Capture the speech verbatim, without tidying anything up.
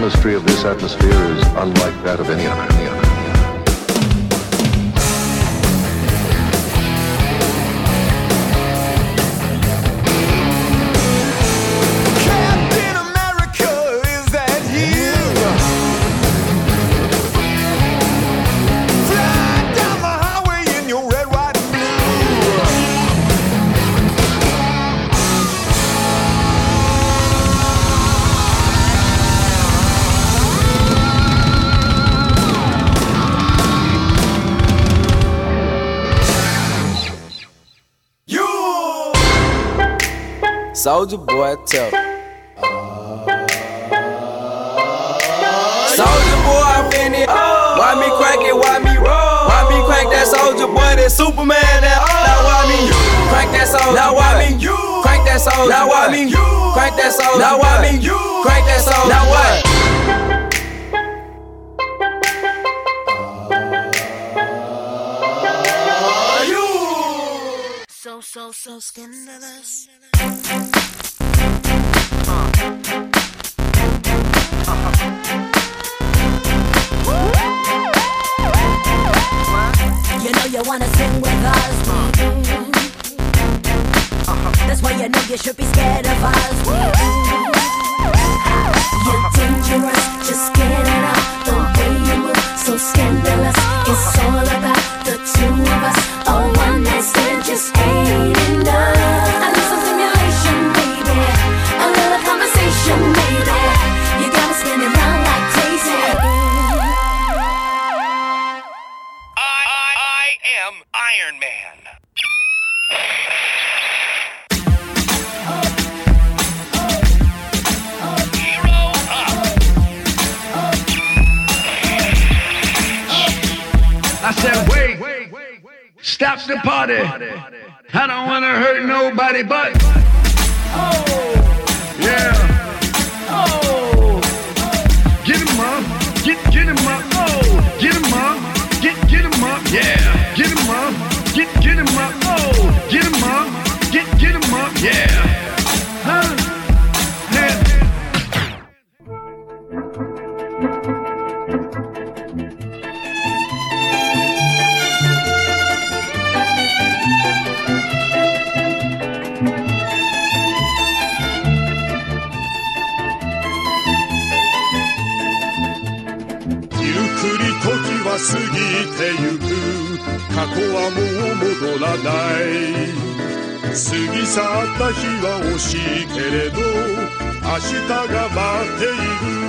chemistry of this atmosphere is unlike that of any other. Any other. Soulja Boy, tell me. Soulja Boy, I'm in it. Why me crank it? Why me roll? Why me crank that Soulja Boy? That Superman? That now why me crank that Soulja? Now why me crank that Soulja? Now why me crank that Soulja? Now why me crank that Soulja? Now what? So, so, so scandalous. You know you wanna sing with us. That's why you know you should be scared of us. You're dangerous, just get it up. The way you move, so scandalous. It's all about the two of us. A one night stand just ain't enough. I need some stimulation, baby. A little conversation, baby. You got me spinning round like crazy. I, I, I am Iron Man. I said, wait, stop the party. I don't want to hurt nobody but. Oh, yeah. Oh, get him up, get get him up. Oh, get him up, get get him up. Yeah, get him up, get get him up. Oh, get him up, get get him up. Yeah, huh? Yeah. 過ぎてゆく過去はもう戻らない過ぎ去った日は惜しいけれど明日が待っている